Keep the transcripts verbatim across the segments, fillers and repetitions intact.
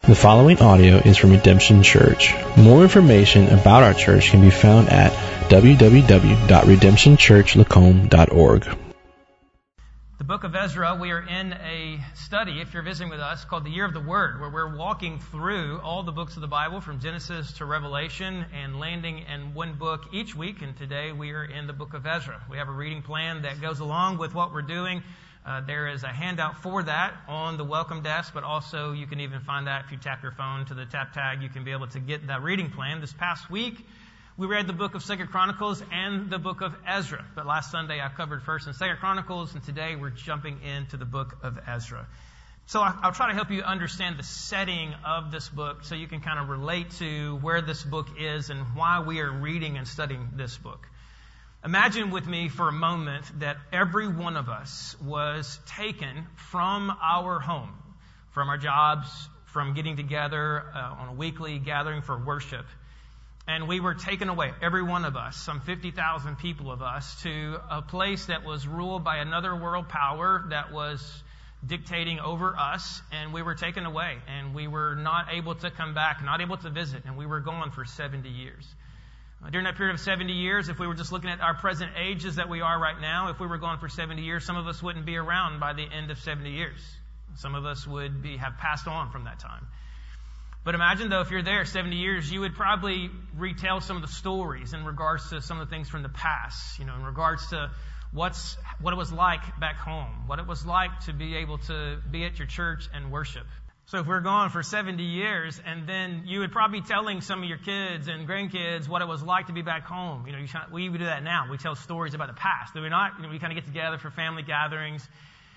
The following audio is from Redemption Church. More information about our church can be found at w w w dot redemption church lacombe dot org. The book of Ezra, we are in a study, if you're visiting with us, called the Year of the Word, where we're walking through all the books of the Bible from Genesis to Revelation and landing in one book each week. And today we are in the book of Ezra. We have a reading plan that goes along with what we're doing. Uh, there is a handout for that on the welcome desk, but also you can even find that if you tap your phone to the tap tag, you can be able to get that reading plan. This past week, we read the book of Second Chronicles and the book of Ezra. But last Sunday, I covered First and Second Chronicles, and today we're jumping into the book of Ezra. So I'll try to help you understand the setting of this book so you can kind of relate to where this book is and why we are reading and studying this book. Imagine with me for a moment that every one of us was taken from our home, from our jobs, from getting together uh, on a weekly gathering for worship. And we were taken away, every one of us, some fifty thousand people of us, to a place that was ruled by another world power that was dictating over us. And we were taken away, and we were not able to come back, not able to visit, and we were gone for seventy years. During that period of seventy years, if we were just looking at our present ages that we are right now, if we were gone for seventy years, some of us wouldn't be around by the end of seventy years. Some of us would be have passed on from that time. But imagine, though, if you're there seventy years, you would probably retell some of the stories in regards to some of the things from the past, you know, in regards to what's what it was like back home, what it was like to be able to be at your church and worship. So if we're gone for seventy years, and then you would probably be telling some of your kids and grandkids what it was like to be back home. You know, you, we do that now. We tell stories about the past. Do we not? You know, we kind of get together for family gatherings.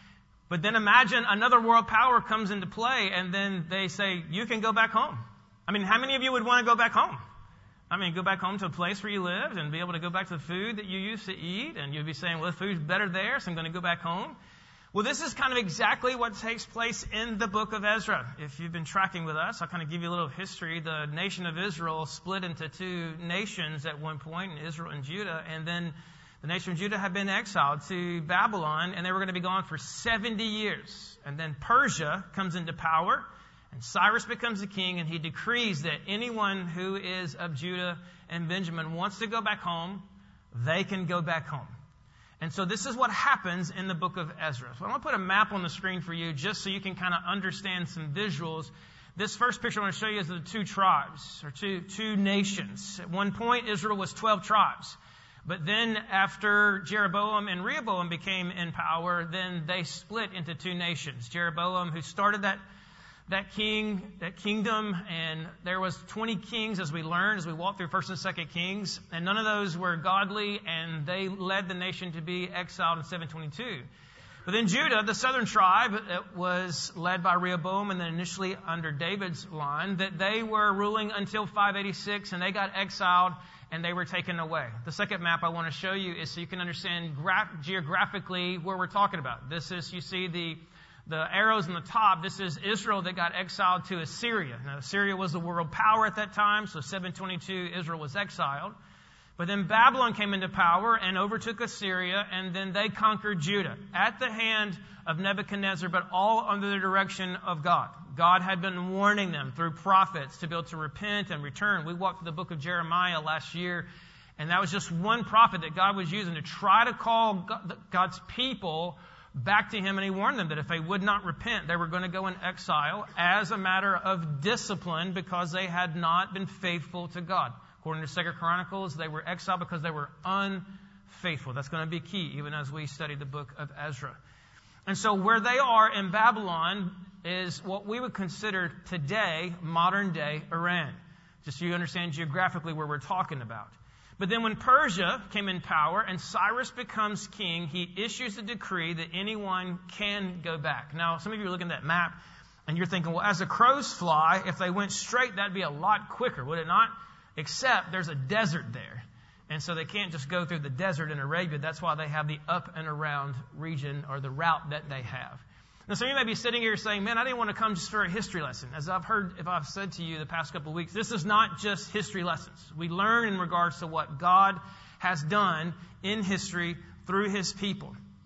But then imagine another world power comes into play, and then they say, you can go back home. I mean, how many of you would want to go back home? I mean, go back home to a place where you lived and be able to go back to the food that you used to eat, and you'd be saying, well, the food's better there, so I'm going to go back home. Well, this is kind of exactly what takes place in the book of Ezra. If you've been tracking with us, I'll kind of give you a little history. The nation of Israel split into two nations at one point, Israel and Judah, and then the nation of Judah had been exiled to Babylon, and they were going to be gone for seventy years. And then Persia comes into power, and Cyrus becomes the king, and he decrees that anyone who is of Judah and Benjamin wants to go back home, they can go back home. And so this is what happens in the book of Ezra. So I'm going to put a map on the screen for you just so you can kind of understand some visuals. This first picture I want to show you is the two tribes, or two, two nations. At one point, Israel was twelve tribes. But then after Jeroboam and Rehoboam became in power, then they split into two nations. Jeroboam, who started that that king, that kingdom, and there was twenty kings, as we learned, as we walked through First and Second Kings, and none of those were godly, and they led the nation to be exiled in seven twenty-two. But then Judah, the southern tribe, it was led by Rehoboam, and then initially under David's line, that they were ruling until five eighty-six, and they got exiled, and they were taken away. The second map I want to show you is so you can understand gra- geographically where we're talking about. This is, you see the The arrows on the top, this is Israel that got exiled to Assyria. Now, Assyria was the world power at that time, so seven twenty-two, Israel was exiled. But then Babylon came into power and overtook Assyria, and then they conquered Judah at the hand of Nebuchadnezzar, but all under the direction of God. God had been warning them through prophets to be able to repent and return. We walked through the book of Jeremiah last year, and that was just one prophet that God was using to try to call God's people back to him, and he warned them that if they would not repent, they were going to go in exile as a matter of discipline because they had not been faithful to God. According to Second Chronicles, they were exiled because they were unfaithful. That's going to be key, even as we study the book of Ezra. And so where they are in Babylon is what we would consider today modern-day Iran. Just so you understand geographically where we're talking about. But then when Persia came in power and Cyrus becomes king, he issues a decree that anyone can go back. Now, some of you are looking at that map and you're thinking, well, as the crows fly, if they went straight, that'd be a lot quicker, would it not? Except there's a desert there. And so they can't just go through the desert in Arabia. That's why they have the up and around region or the route that they have. Now, some of you may be sitting here saying, man, I didn't want to come just for a history lesson. As I've heard, if I've said to you the past couple of weeks, this is not just history lessons. We learn in regards to what God has done in history through his people.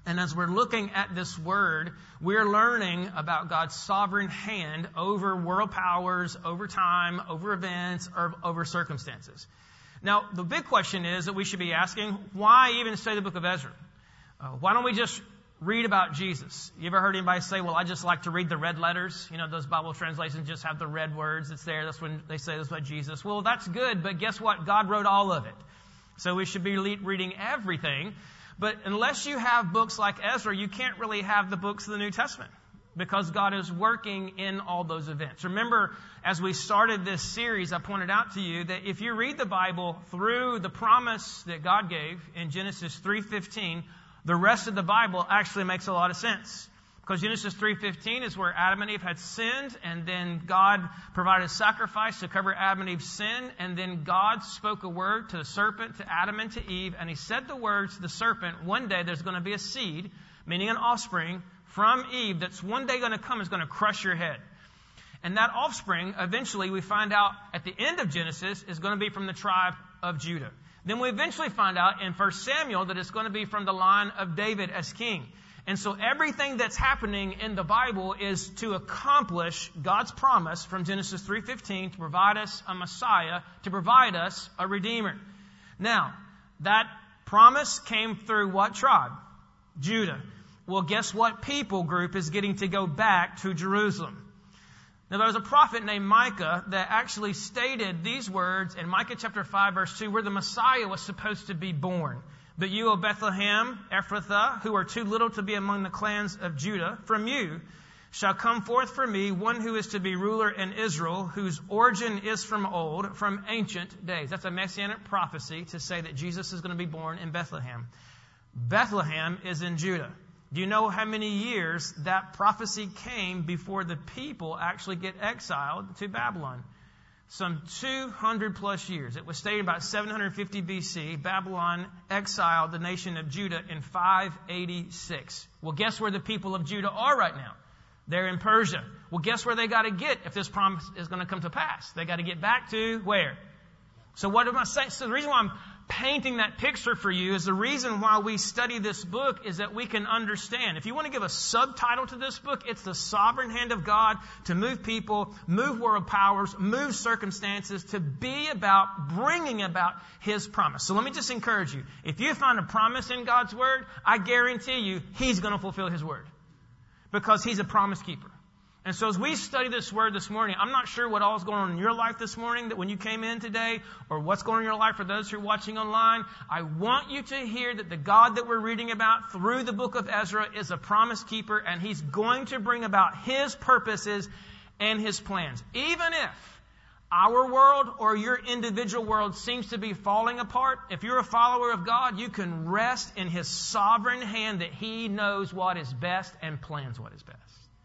And as we're looking at this word, we're learning about God's sovereign hand over world powers, over time, over events, or over circumstances. Now, the big question is that we should be asking, why even study the book of Ezra? Uh, why don't we just read about Jesus? You ever heard anybody say, well, I just like to read the red letters? You know, those Bible translations just have the red words. It's there. That's when they say that's about Jesus. Well, that's good, but guess what? God wrote all of it. So we should be reading everything. But unless you have books like Ezra, you can't really have the books of the New Testament, because God is working in all those events. Remember, as we started this series, I pointed out to you that if you read the Bible through the promise that God gave in Genesis three fifteen, the rest of the Bible actually makes a lot of sense. Because Genesis three fifteen is where Adam and Eve had sinned, and then God provided a sacrifice to cover Adam and Eve's sin, and then God spoke a word to the serpent, to Adam and to Eve, and he said the words to the serpent, one day there's going to be a seed, meaning an offspring, from Eve that's one day going to come, is going to crush your head. And that offspring, eventually we find out at the end of Genesis, is going to be from the tribe of Judah. Then we eventually find out in First Samuel that it's going to be from the line of David as king. And so everything that's happening in the Bible is to accomplish God's promise from Genesis three fifteen to provide us a Messiah, to provide us a Redeemer. Now, that promise came through what tribe? Judah. Well, guess what people group is getting to go back to Jerusalem? Now, there was a prophet named Micah that actually stated these words in Micah chapter five, verse two, where the Messiah was supposed to be born. But you, O Bethlehem, Ephrathah, who are too little to be among the clans of Judah, from you shall come forth for me one who is to be ruler in Israel, whose origin is from old, from ancient days. That's a messianic prophecy to say that Jesus is going to be born in Bethlehem. Bethlehem is in Judah. Do you know how many years that prophecy came before the people actually get exiled to Babylon? Some two hundred plus years. It was stated about seven hundred fifty B C. Babylon exiled the nation of Judah in five eighty-six. Well, guess where the people of Judah are right now? They're in Persia. Well, guess where they got to get if this promise is going to come to pass? They got to get back to where? So what am I saying? So the reason why I'm painting that picture for you is the reason why we study this book is that we can understand. If you want to give a subtitle to this book, it's the sovereign hand of God to move people, move world powers, move circumstances, to be about bringing about His promise. So let me just encourage you. If you find a promise in God's Word, I guarantee you He's going to fulfill His Word, because He's a promise keeper. And so as we study this word this morning, I'm not sure what all is going on in your life this morning, that when you came in today, or what's going on in your life for those who are watching online. I want you to hear that the God that we're reading about through the book of Ezra is a promise keeper, and He's going to bring about His purposes and His plans. Even if our world or your individual world seems to be falling apart, if you're a follower of God, you can rest in His sovereign hand that He knows what is best and plans what is best.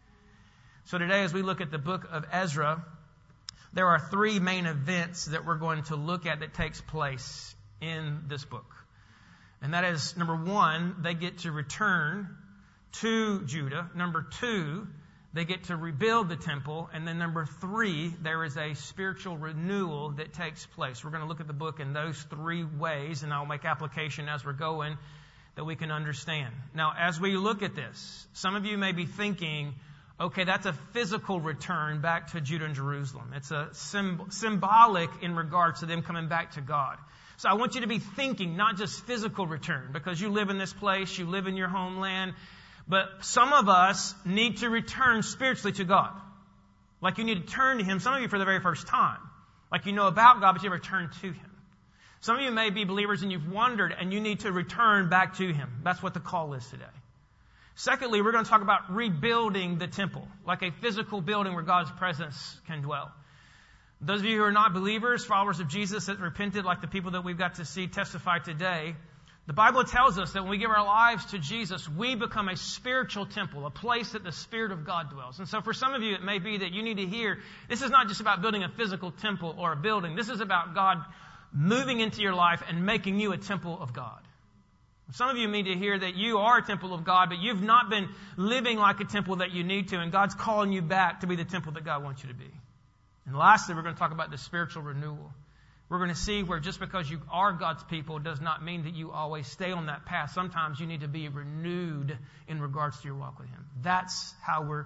So today, as we look at the book of Ezra, there are three main events that we're going to look at that takes place in this book. And that is, number one, they get to return to Judah. Number two, they get to rebuild the temple. And then number three, there is a spiritual renewal that takes place. We're going to look at the book in those three ways, and I'll make application as we're going that we can understand. Now, as we look at this, some of you may be thinking, okay, that's a physical return back to Judah and Jerusalem. It's a symb- symbolic in regards to them coming back to God. So I want you to be thinking not just physical return, because you live in this place, you live in your homeland, but some of us need to return spiritually to God. Like you need to turn to Him, some of you for the very first time. Like you know about God, but you never turn to Him. Some of you may be believers and you've wandered and you need to return back to Him. That's what the call is today. Secondly, we're going to talk about rebuilding the temple, like a physical building where God's presence can dwell. Those of you who are not believers, followers of Jesus that repented, like the people that we've got to see testify today, the Bible tells us that when we give our lives to Jesus, we become a spiritual temple, a place that the Spirit of God dwells. And so for some of you, it may be that you need to hear, this is not just about building a physical temple or a building. This is about God moving into your life and making you a temple of God. Some of you need to hear that you are a temple of God, but you've not been living like a temple that you need to, and God's calling you back to be the temple that God wants you to be. And lastly, we're going to talk about the spiritual renewal. We're going to see where just because you are God's people does not mean that you always stay on that path. Sometimes you need to be renewed in regards to your walk with Him. That's how we're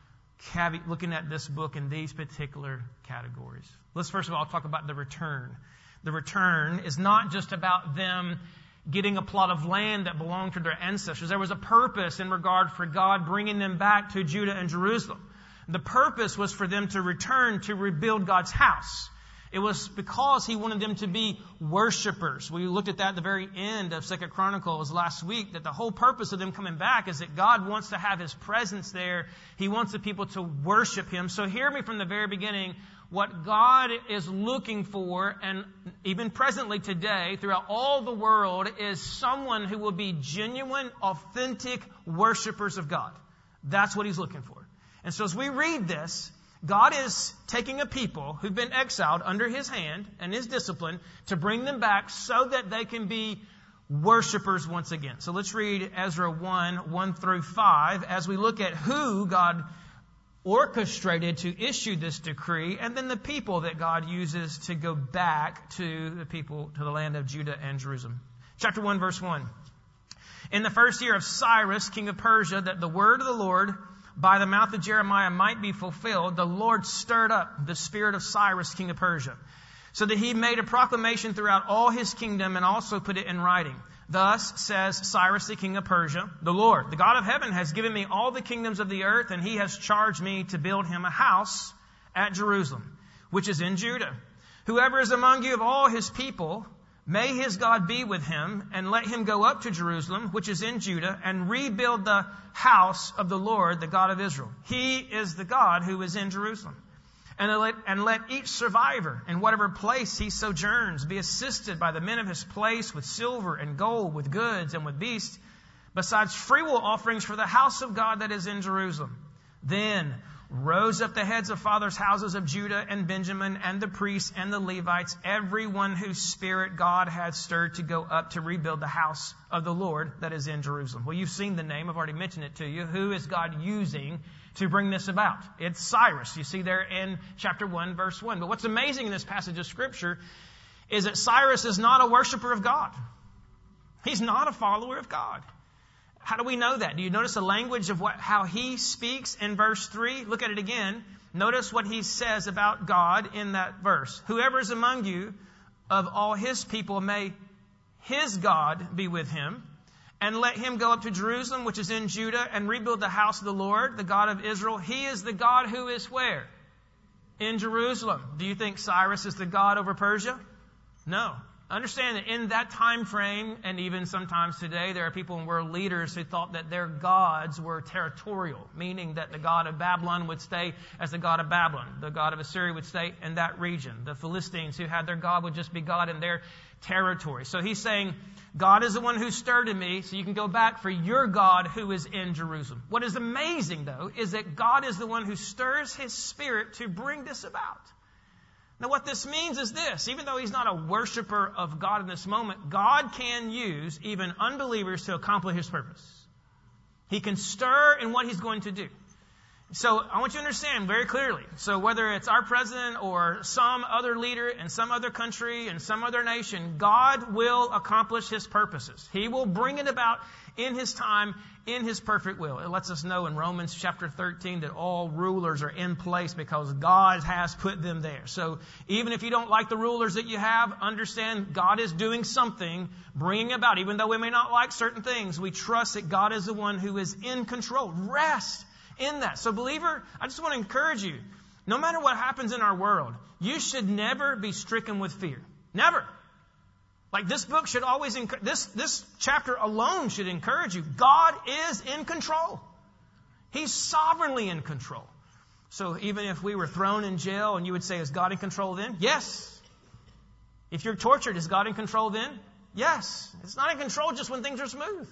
cavi- looking at this book in these particular categories. Let's first of all talk about the return. The return is not just about them getting a plot of land that belonged to their ancestors. There was a purpose in regard for God bringing them back to Judah and Jerusalem. The purpose was for them to return to rebuild God's house. It was because He wanted them to be worshipers. We looked at that at the very end of Second Chronicles last week, that the whole purpose of them coming back is that God wants to have His presence there. He wants the people to worship Him. So hear me from the very beginning. What God is looking for, and even presently today, throughout all the world, is someone who will be genuine, authentic worshipers of God. That's what He's looking for. And so as we read this, God is taking a people who've been exiled under His hand and His discipline to bring them back so that they can be worshipers once again. So let's read Ezra one, one through five as we look at who God orchestrated to issue this decree, and then the people that God uses to go back to the people, to the land of Judah and Jerusalem. Chapter one, verse one. In the first year of Cyrus, king of Persia, that the word of the Lord by the mouth of Jeremiah might be fulfilled, the Lord stirred up the spirit of Cyrus, king of Persia, so that he made a proclamation throughout all his kingdom and also put it in writing. Thus says Cyrus, the king of Persia, the Lord, the God of heaven, has given me all the kingdoms of the earth, and He has charged me to build Him a house at Jerusalem, which is in Judah. Whoever is among you of all His people, may his God be with him, and let him go up to Jerusalem, which is in Judah, and rebuild the house of the Lord, the God of Israel. He is the God who is in Jerusalem. And let, and let each survivor, in whatever place he sojourns, be assisted by the men of his place with silver and gold, with goods and with beasts, besides freewill offerings for the house of God that is in Jerusalem. Then rose up the heads of fathers' houses of Judah and Benjamin, and the priests and the Levites, everyone whose spirit God had stirred to go up to rebuild the house of the Lord that is in Jerusalem. Well, you've seen the name. I've already mentioned it to you. Who is God using to bring this about? It's Cyrus. You see there in chapter one, verse one. But what's amazing in this passage of Scripture is that Cyrus is not a worshiper of God. He's not a follower of God. How do we know that? Do you notice the language of what, how he speaks in verse three? Look at it again. Notice what he says about God in that verse. Whoever is among you of all His people, may His God be with him, and let him go up to Jerusalem, which is in Judah, and rebuild the house of the Lord, the God of Israel. He is the God who is where? In Jerusalem. Do you think Cyrus is the God over Persia? No. Understand that in that time frame, and even sometimes today, there are people and world leaders who thought that their gods were territorial, meaning that the god of Babylon would stay as the god of Babylon. The god of Assyria would stay in that region. The Philistines, who had their god, would just be God in their territory. So he's saying, God is the one who stirred in me, so you can go back for your God who is in Jerusalem. What is amazing, though, is that God is the one who stirs His Spirit to bring this about. Now, what this means is this. Even though he's not a worshiper of God in this moment, God can use even unbelievers to accomplish His purpose. He can stir in what He's going to do. So I want you to understand very clearly. So whether it's our president or some other leader in some other country, in some other nation, God will accomplish His purposes. He will bring it about in His time, in His perfect will. It lets us know in Romans chapter thirteen that all rulers are in place because God has put them there. So even if you don't like the rulers that you have, understand God is doing something, bringing about. Even though we may not like certain things, we trust that God is the one who is in control. Rest in that. So believer, I just want to encourage you, no matter what happens in our world, you should never be stricken with fear. Never. Like this book should always, this, this chapter alone should encourage you. God is in control. He's sovereignly in control. So even if we were thrown in jail and you would say, is God in control then? Yes. If you're tortured, is God in control then? Yes. It's not in control just when things are smooth.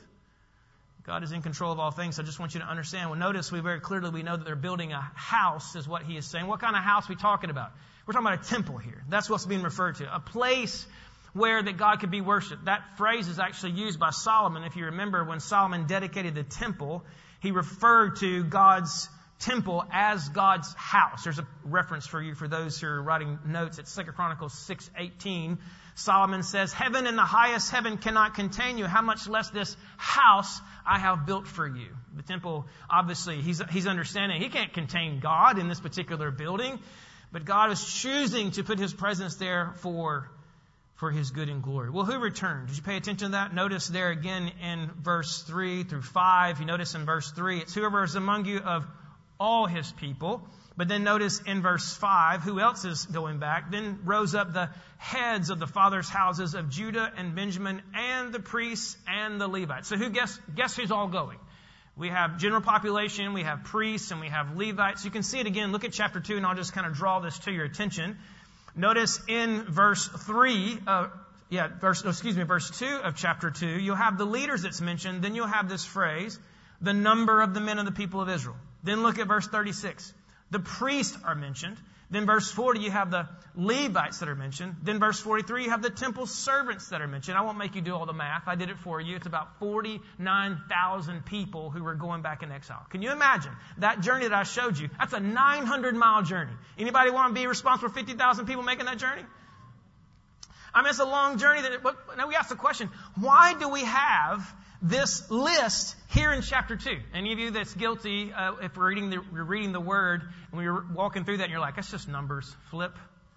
God is in control of all things. So I just want you to understand. Well, notice we very clearly, we know that they're building a house is what he is saying. What kind of house are we talking about? We're talking about a temple here. That's what's being referred to. A place where that God could be worshipped. That phrase is actually used by Solomon. If you remember, when Solomon dedicated the temple, he referred to God's temple as God's house. There's a reference for you for those who are writing notes at Second Chronicles six eighteen. Solomon says, heaven and the highest heaven cannot contain you. How much less this house I have built for you. The temple, obviously, he's, he's understanding he can't contain God in this particular building, but God is choosing to put his presence there for, for his good and glory. Well, who returned? Did you pay attention to that? Notice there again in verse three through five. You notice in verse three, it's whoever is among you of all his people. But then notice in verse five, who else is going back? Then rose up the heads of the fathers' houses of Judah and Benjamin and the priests and the Levites. So who guess, guess who's all going? We have general population, we have priests, and we have Levites. You can see it again. Look at chapter two, and I'll just kind of draw this to your attention. Notice in verse three, uh, yeah, verse, no, excuse me, verse two of chapter two, you'll have the leaders that's mentioned. Then you'll have this phrase, the number of the men of the people of Israel. Then look at verse thirty-six. The priests are mentioned. Then verse forty, you have the Levites that are mentioned. Then verse forty-three, you have the temple servants that are mentioned. I won't make you do all the math. I did it for you. It's about forty-nine thousand people who were going back in exile. Can you imagine that journey that I showed you? That's a nine hundred mile journey. Anybody want to be responsible for fifty thousand people making that journey? I mean, it's a long journey. That, but now we ask the question, why do we have this list here in chapter two? Any of you that's guilty, uh, if we're reading the, we're reading the Word, and we're walking through that, and you're like, that's just numbers. Flip.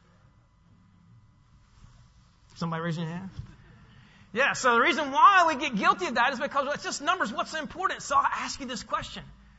Somebody raising your hand? Yeah, so the reason why we get guilty of that is because it's just numbers. What's important? So I'll ask you this question.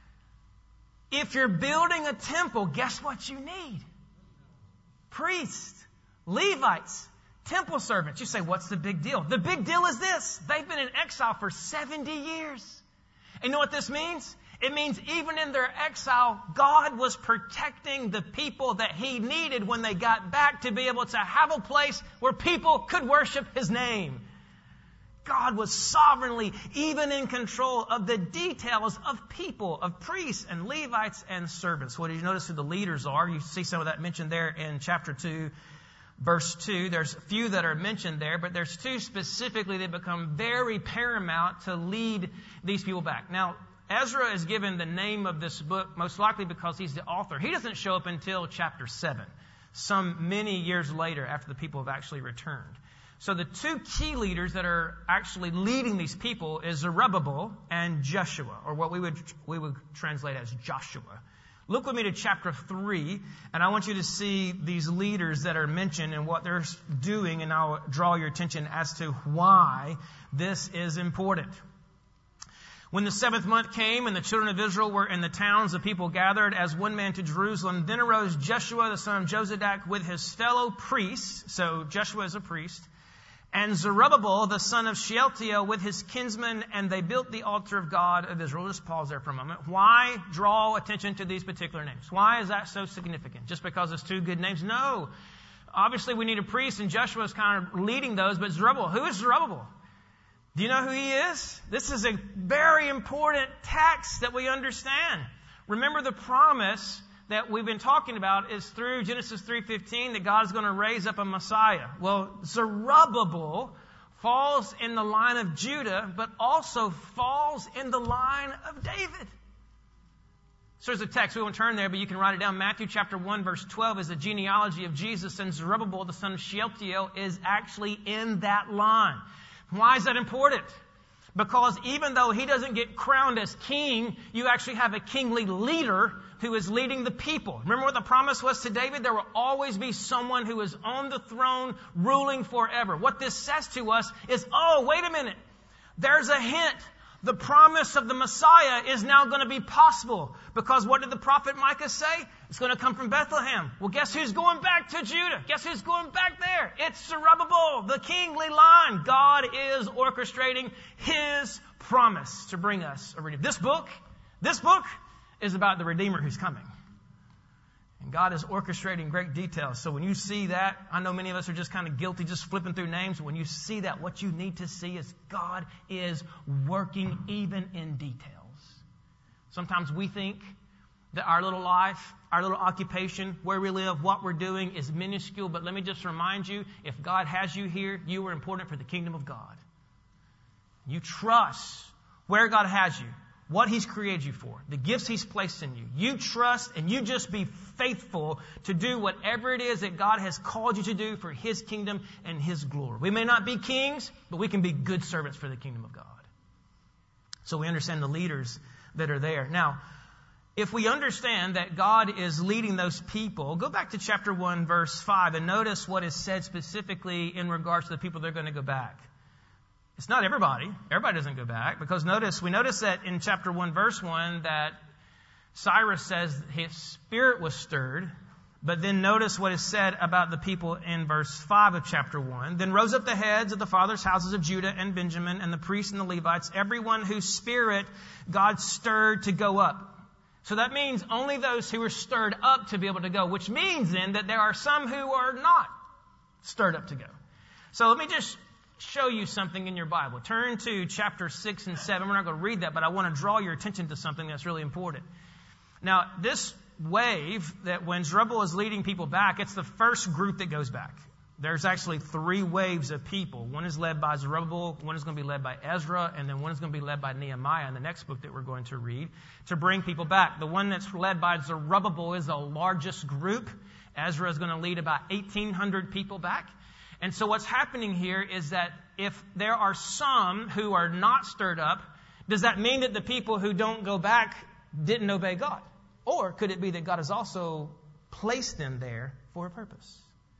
If you're building a temple, guess what you need? Priests, Levites, temple servants. You say, what's the big deal? The big deal is this. They've been in exile for seventy years. And you know what this means? It means even in their exile, God was protecting the people that he needed when they got back to be able to have a place where people could worship his name. God was sovereignly even in control of the details of people, of priests and Levites and servants. What did you notice who the leaders are? You see some of that mentioned there in chapter two. Verse two, there's a few that are mentioned there, but there's two specifically that become very paramount to lead these people back. Now, Ezra is given the name of this book most likely because he's the author. He doesn't show up until chapter seven, some many years later after the people have actually returned. So the two key leaders that are actually leading these people is Zerubbabel and Jeshua, or what we would we would translate as Joshua. Look with me to chapter three, and I want you to see these leaders that are mentioned and what they're doing, and I'll draw your attention as to why this is important. When the seventh month came and the children of Israel were in the towns, the people gathered as one man to Jerusalem. Then arose Jeshua, the son of Jozadak, with his fellow priests. So Jeshua is a priest. And Zerubbabel, the son of Shealtiel, with his kinsmen, and they built the altar of God of Israel. Just pause there for a moment. Why draw attention to these particular names? Why is that so significant? Just because it's two good names? No. Obviously, we need a priest, and Joshua is kind of leading those. But Zerubbabel, who is Zerubbabel? Do you know who he is? This is a very important text that we understand. Remember, the promise that we've been talking about is through Genesis three fifteen that God is going to raise up a Messiah. Well, Zerubbabel falls in the line of Judah, but also falls in the line of David. So there's a text. We won't turn there, but you can write it down. Matthew chapter one, verse twelve is the genealogy of Jesus, and Zerubbabel, the son of Shealtiel, is actually in that line. Why is that important? Because even though he doesn't get crowned as king, you actually have a kingly leader who is leading the people. Remember what the promise was to David? There will always be someone who is on the throne ruling forever. What this says to us is, oh, wait a minute. There's a hint. The promise of the Messiah is now going to be possible. Because what did the prophet Micah say? It's going to come from Bethlehem. Well, guess who's going back to Judah? Guess who's going back there? It's Zerubbabel, the kingly line. God is orchestrating his promise to bring us a Redeemer. This book, this book is about the Redeemer who's coming. And God is orchestrating great details. So when you see that, I know many of us are just kind of guilty just flipping through names. When you see that, what you need to see is God is working even in details. Sometimes we think that our little life, our little occupation, where we live, what we're doing is minuscule. But let me just remind you, if God has you here, you are important for the kingdom of God. You trust where God has you, what He's created you for, the gifts He's placed in you. You trust and you just be faithful to do whatever it is that God has called you to do for His kingdom and His glory. We may not be kings, but we can be good servants for the kingdom of God. So we understand the leaders that are there. Now, if we understand that God is leading those people, go back to chapter one, verse five, and notice what is said specifically in regards to the people that are going to go back. It's not everybody. Everybody doesn't go back. Because notice, we notice that in chapter one, verse one, that Cyrus says his spirit was stirred. But then notice what is said about the people in verse five of chapter one. Then rose up the heads of the fathers' houses of Judah and Benjamin, and the priests and the Levites, everyone whose spirit God stirred to go up. So that means only those who were stirred up to be able to go, which means then that there are some who are not stirred up to go. So let me just show you something in your Bible. Turn to chapter six and seven. We're not going to read that, but I want to draw your attention to something that's really important. Now, this wave that when Zerubbabel is leading people back, it's the first group that goes back. There's actually three waves of people. One is led by Zerubbabel, one is going to be led by Ezra, and then one is going to be led by Nehemiah in the next book that we're going to read to bring people back. The one that's led by Zerubbabel is the largest group. Ezra is going to lead about eighteen hundred people back. And so what's happening here is that if there are some who are not stirred up, does that mean that the people who don't go back didn't obey God? Or could it be that God has also placed them there for a purpose?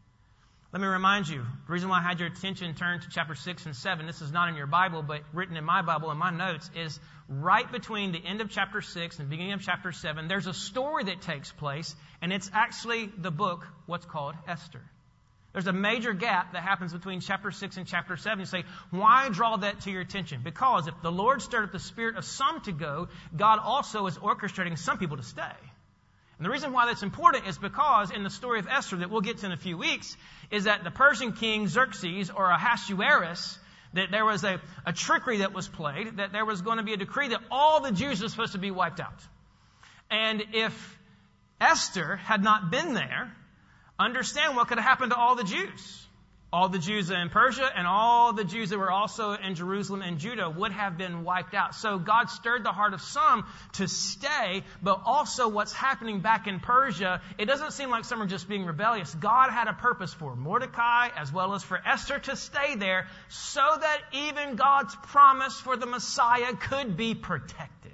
Let me remind you, the reason why I had your attention turned to chapter six and seven, this is not in your Bible, but written in my Bible, in my notes, is right between the end of chapter six and the beginning of chapter seven, there's a story that takes place, and it's actually the book, what's called Esther. There's a major gap that happens between chapter six and chapter seven. You say, why draw that to your attention? Because if the Lord stirred up the spirit of some to go, God also is orchestrating some people to stay. And the reason why that's important is because in the story of Esther that we'll get to in a few weeks, is that the Persian king Xerxes, or Ahasuerus, that there was a, a trickery that was played, that there was going to be a decree that all the Jews were supposed to be wiped out. And if Esther had not been there, understand what could have happened to all the Jews. All the Jews in Persia and all the Jews that were also in Jerusalem and Judah would have been wiped out. So God stirred the heart of some to stay, but also what's happening back in Persia, it doesn't seem like some are just being rebellious. God had a purpose for Mordecai as well as for Esther to stay there so that even God's promise for the Messiah could be protected.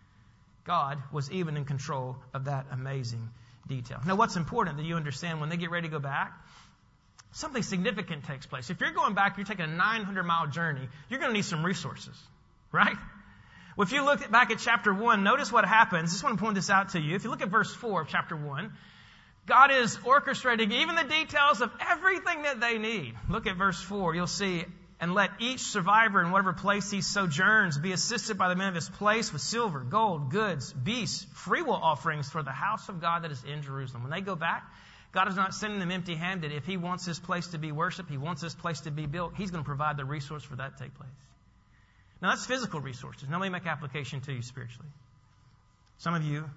God was even in control of that amazing detail. Now, what's important that you understand when they get ready to go back, something significant takes place. If you're going back, you're taking a nine hundred mile journey, you're going to need some resources, right? Well, if you look back at chapter one, notice what happens. I just want to point this out to you. If you look at verse four of chapter one, God is orchestrating even the details of everything that they need. Look at verse four. You'll see, and let each survivor in whatever place he sojourns be assisted by the men of his place with silver, gold, goods, beasts, freewill offerings for the house of God that is in Jerusalem. When they go back, God is not sending them empty-handed. If He wants this place to be worshiped, He wants this place to be built, He's going to provide the resource for that to take place. Now, that's physical resources. Now, let me make application to you spiritually. Some of you,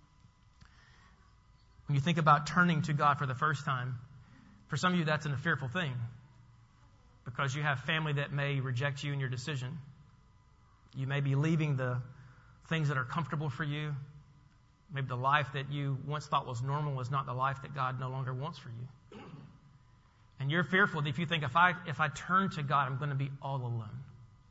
when you think about turning to God for the first time, for some of you, that's a fearful thing because you have family that may reject you in your decision. You may be leaving the things that are comfortable for you. Maybe the life that you once thought was normal is not the life that God no longer wants for you. And you're fearful that if you think, if I if I turn to God, I'm going to be all alone.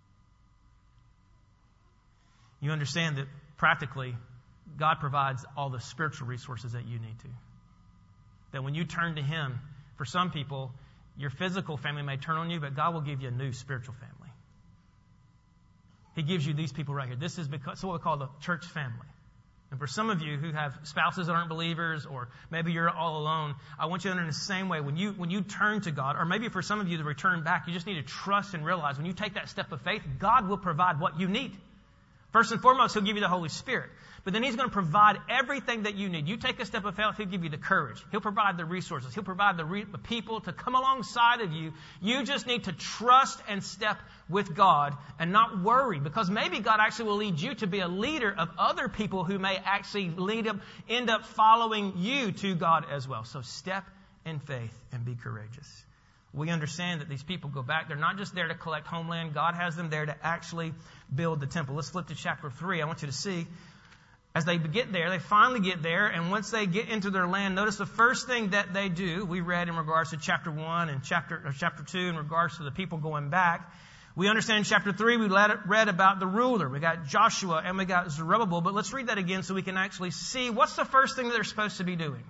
You understand that practically, God provides all the spiritual resources that you need to. That when you turn to Him, for some people, your physical family may turn on you, but God will give you a new spiritual family. He gives you these people right here. This is because, so what we call the church family. And for some of you who have spouses that aren't believers, or maybe you're all alone, I want you to understand the same way. When you when you turn to God, or maybe for some of you to return back, you just need to trust and realize when you take that step of faith, God will provide what you need. First and foremost, He'll give you the Holy Spirit. But then He's going to provide everything that you need. You take a step of faith, He'll give you the courage. He'll provide the resources. He'll provide the, re- the people to come alongside of you. You just need to trust and step with God and not worry, because maybe God actually will lead you to be a leader of other people who may actually lead up, end up following you to God as well. So step in faith and be courageous. we understand that these people go back. They're not just there to collect homeland. God has them there to actually build the temple. Let's flip to chapter three. I want you to see, as they get there, they finally get there, and once they get into their land, notice the first thing that they do, we read in regards to chapter one and chapter, or chapter two in regards to the people going back. We understand in chapter three, we read about the ruler. We got Joshua and we got Zerubbabel, but let's read that again so we can actually see what's the first thing that they're supposed to be doing.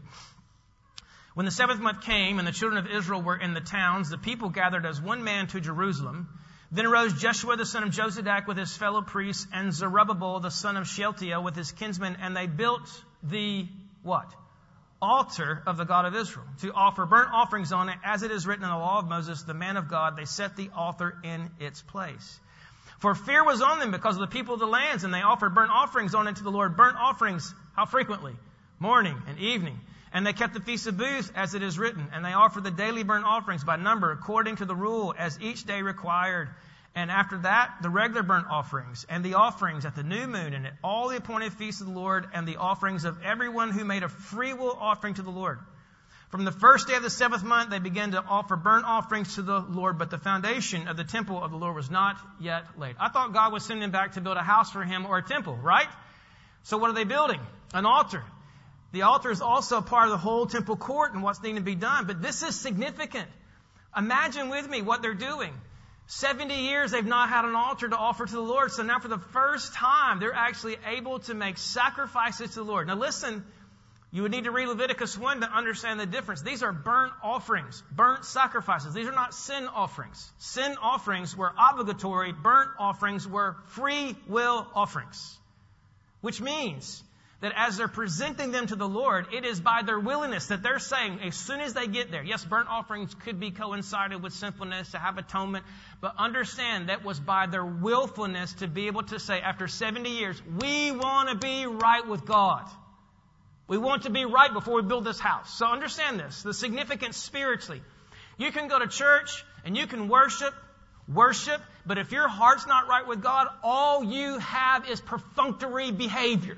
When the seventh month came and the children of Israel were in the towns, the people gathered as one man to Jerusalem. Then arose Jeshua the son of Jozadak with his fellow priests, and Zerubbabel the son of Shealtiel with his kinsmen, and they built the what? Altar of the God of Israel, to offer burnt offerings on it, as it is written in the law of Moses, the man of God. They set the altar in its place. For fear was on them because of the people of the lands, and they offered burnt offerings on it to the Lord. Burnt offerings, how frequently? Morning and evening. And they kept the Feast of Booths, as it is written, and they offered the daily burnt offerings by number, according to the rule, as each day required. And after that, the regular burnt offerings, and the offerings at the new moon, and at all the appointed feasts of the Lord, and the offerings of everyone who made a freewill offering to the Lord. From the first day of the seventh month, they began to offer burnt offerings to the Lord, but the foundation of the temple of the Lord was not yet laid. I thought God was sending them back to build a house for him or a temple, right? So what are they building? An altar. The altar is also part of the whole temple court and what's needing to be done. But this is significant. Imagine with me what they're doing. seventy years they've not had an altar to offer to the Lord. So now for the first time, they're actually able to make sacrifices to the Lord. Now listen, you would need to read Leviticus one to understand the difference. These are burnt offerings, burnt sacrifices. These are not sin offerings. Sin offerings were obligatory. Burnt offerings were free will offerings. Which means that as they're presenting them to the Lord, it is by their willingness that they're saying, as soon as they get there, yes, burnt offerings could be coincided with sinfulness to have atonement, but understand that was by their willfulness to be able to say, after seventy years, we want to be right with God. We want to be right before we build this house. So understand this, the significance spiritually. You can go to church and you can worship, worship, but if your heart's not right with God, all you have is perfunctory behavior.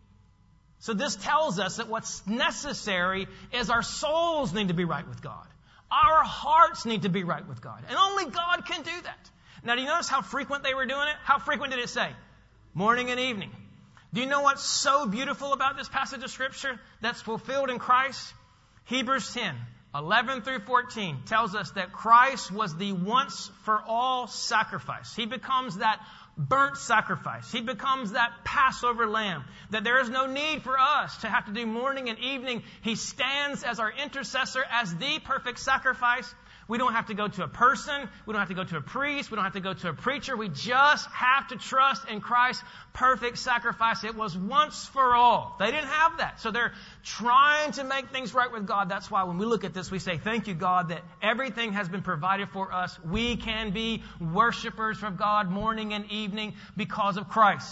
So this tells us that what's necessary is our souls need to be right with God. Our hearts need to be right with God. And only God can do that. Now, do you notice how frequent they were doing it? How frequent did it say? Morning and evening. Do you know what's so beautiful about this passage of Scripture that's fulfilled in Christ? Hebrews ten, eleven through fourteen tells us that Christ was the once for all sacrifice. He becomes that burnt sacrifice. He becomes that Passover lamb, that there is no need for us to have to do morning and evening. He stands as our intercessor, as the perfect sacrifice. We don't have to go to a person. We don't have to go to a priest. We don't have to go to a preacher. We just have to trust in Christ's perfect sacrifice. It was once for all. They didn't have that. So they're trying to make things right with God. That's why when we look at this, we say, thank you, God, that everything has been provided for us. We can be worshipers of God morning and evening because of Christ.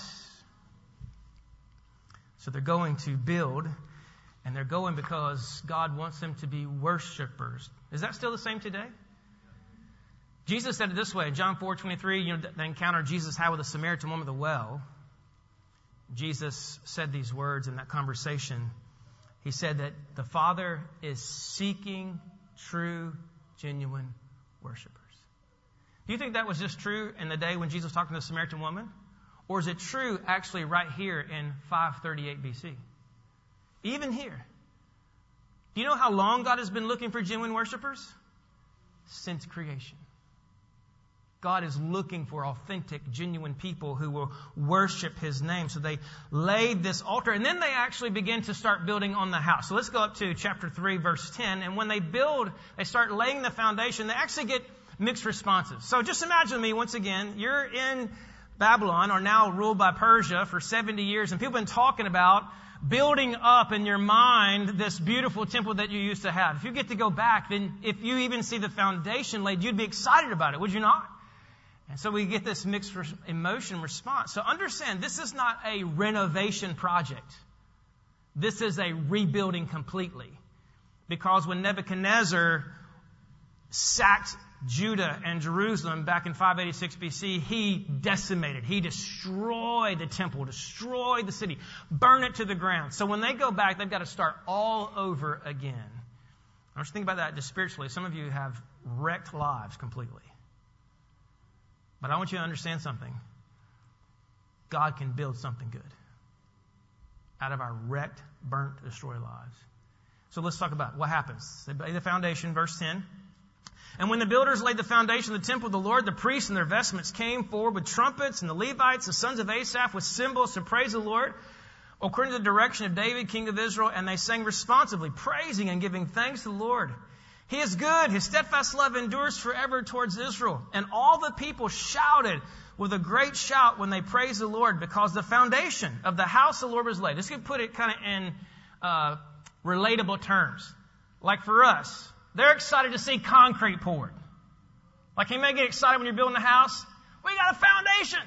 So they're going to build, and they're going because God wants them to be worshipers. Is that still the same today? Jesus said it this way in John four twenty-three, you know, the encounter Jesus had with the Samaritan woman at the well. Jesus said these words in that conversation. He said that the Father is seeking true, genuine worshipers. Do you think that was just true in the day when Jesus was talking to the Samaritan woman? Or is it true actually right here in five thirty-eight B C? Even here. Do you know how long God has been looking for genuine worshipers? Since creation. God is looking for authentic, genuine people who will worship His name. So they laid this altar, and then they actually begin to start building on the house. So let's go up to chapter three, verse ten. And when they build, they start laying the foundation. They actually get mixed responses. So just imagine me, once again, you're in Babylon, or now ruled by Persia for seventy years, and people have been talking about building up in your mind this beautiful temple that you used to have. If you get to go back, then if you even see the foundation laid, you'd be excited about it, would you not? And so we get this mixed emotion response. So understand, this is not a renovation project. This is a rebuilding completely. Because when Nebuchadnezzar sacked Judah and Jerusalem back in five eighty-six B C, he decimated, he destroyed the temple, destroyed the city, burned it to the ground. So when they go back, they've got to start all over again. I was thinking about that just spiritually. Some of you have wrecked lives completely. But I want you to understand something. God can build something good out of our wrecked, burnt, destroyed lives. So let's talk about what happens. They lay the foundation, verse ten. And when the builders laid the foundation of the temple of the Lord, the priests in their vestments came forward with trumpets, and the Levites, the sons of Asaph, with cymbals to praise the Lord, according to the direction of David, king of Israel. And they sang responsively, praising and giving thanks to the Lord. He is good. His steadfast love endures forever towards Israel. And all the people shouted with a great shout when they praised the Lord, because the foundation of the house of the Lord was laid. This could put it kind of in uh, relatable terms. Like for us, they're excited to see concrete poured. Like you may get excited when you're building a house. We got a foundation.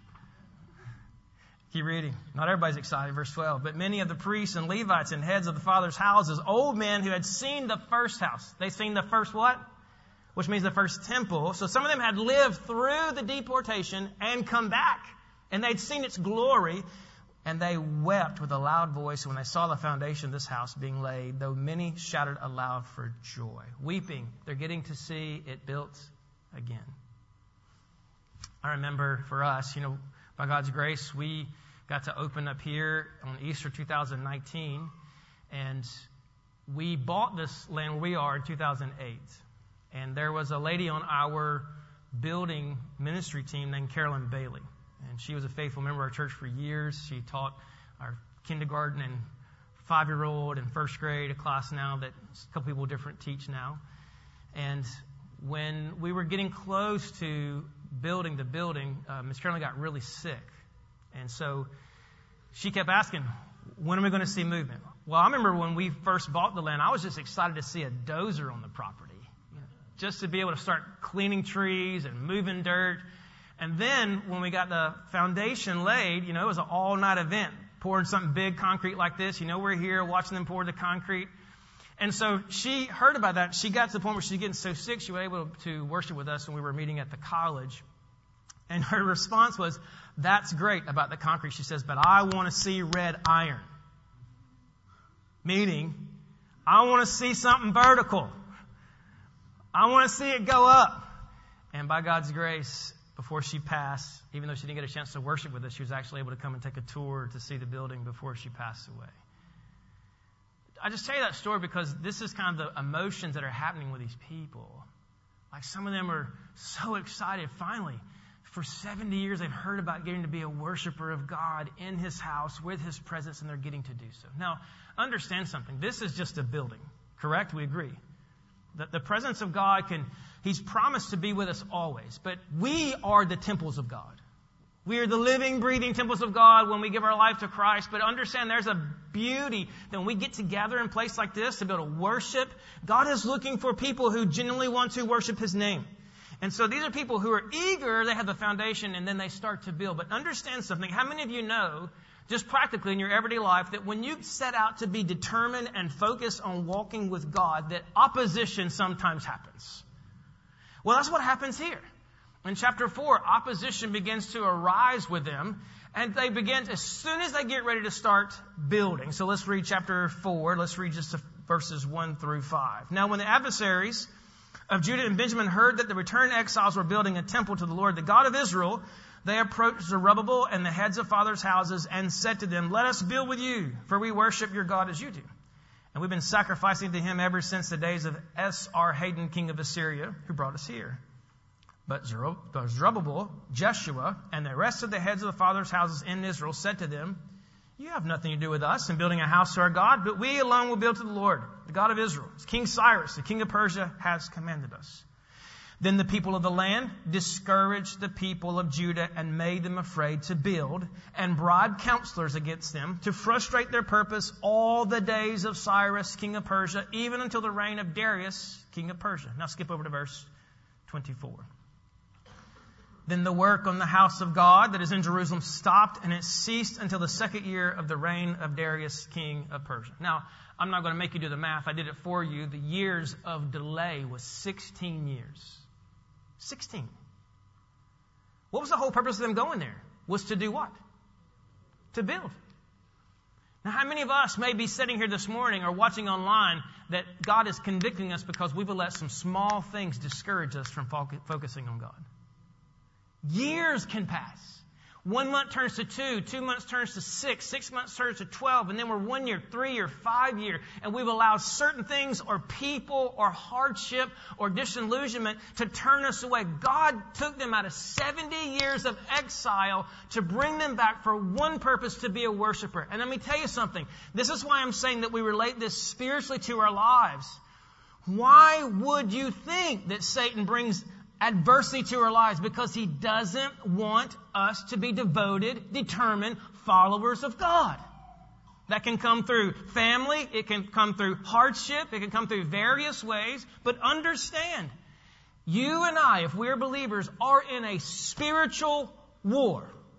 Keep reading. Not everybody's excited. Verse twelve. But many of the priests and Levites and heads of the fathers' houses, old men who had seen the first house. They've seen the first what? Which means the first temple. So some of them had lived through the deportation and come back. And they'd seen its glory. And they wept with a loud voice when they saw the foundation of this house being laid, though many shouted aloud for joy. Weeping. They're getting to see it built again. I remember for us, you know, by God's grace, we got to open up here on Easter two thousand nineteen. And we bought this land where we are in two thousand eight. And there was a lady on our building ministry team named Carolyn Bailey. And she was a faithful member of our church for years. She taught our kindergarten and five-year-old and first grade, a class now that a couple people different teach now. And when we were getting close to building the building, uh, Miss Carolyn got really sick. And so she kept asking, when are we going to see movement? Well, I remember when we first bought the land, I was just excited to see a dozer on the property. You know, just to be able to start cleaning trees and moving dirt. And then when we got the foundation laid, you know, it was an all-night event. Pouring something big, concrete like this. You know, we're here watching them pour the concrete. And so she heard about that. She got to the point where she was getting so sick, she was able to worship with us when we were meeting at the college. And her response was, that's great about the concrete. She says, but I want to see red iron. Meaning, I want to see something vertical. I want to see it go up. And by God's grace, before she passed, even though she didn't get a chance to worship with us, she was actually able to come and take a tour to see the building before she passed away. I just tell you that story because this is kind of the emotions that are happening with these people. Like some of them are so excited. Finally, for seventy years, they've heard about getting to be a worshiper of God in His house with His presence, and they're getting to do so. Now, understand something. This is just a building, correct? We agree. That the presence of God can, He's promised to be with us always. But we are the temples of God. We are the living, breathing temples of God when we give our life to Christ. But understand there's a beauty that when we get together in a place like this to be able to worship, God is looking for people who genuinely want to worship His name. And so these are people who are eager, they have the foundation, and then they start to build. But understand something. How many of you know, just practically in your everyday life, that when you set out to be determined and focused on walking with God, that opposition sometimes happens? Well, that's what happens here. In chapter four, opposition begins to arise with them, and they begin, as soon as they get ready to start building. So let's read chapter four. Let's read just verses one through five. Now, when the adversaries of Judah and Benjamin heard that the returned exiles were building a temple to the Lord, the God of Israel, they approached Zerubbabel and the heads of fathers' houses and said to them, let us build with you, for we worship your God as you do. And we've been sacrificing to him ever since the days of Esarhaddon, king of Assyria, who brought us here. But Zerubbabel, Jeshua, and the rest of the heads of the fathers' houses in Israel said to them, you have nothing to do with us in building a house to our God, but we alone will build to the Lord, the God of Israel. As King Cyrus, the king of Persia, has commanded us. Then the people of the land discouraged the people of Judah and made them afraid to build, and bribed counselors against them to frustrate their purpose all the days of Cyrus, king of Persia, even until the reign of Darius, king of Persia. Now skip over to verse twenty-four. Then the work on the house of God that is in Jerusalem stopped, and it ceased until the second year of the reign of Darius, king of Persia. Now, I'm not going to make you do the math. I did it for you. The years of delay was sixteen years. sixteen. What was the whole purpose of them going there? Was to do what? To build. Now, how many of us may be sitting here this morning or watching online that God is convicting us because we've let some small things discourage us from fo- focusing on God. Years can pass. One month turns to two, two months turns to six, six months turns to twelve, and then we're one year, three year, five year, and we've allowed certain things or people or hardship or disillusionment to turn us away. God took them out of seventy years of exile to bring them back for one purpose, to be a worshiper. And let me tell you something. This is why I'm saying that we relate this spiritually to our lives. Why would you think that Satan brings adversity to our lives? Because he doesn't want us to be devoted, determined followers of God. That can come through family, it can come through hardship, it can come through various ways. But understand, you and I, if we're believers, are in a spiritual war.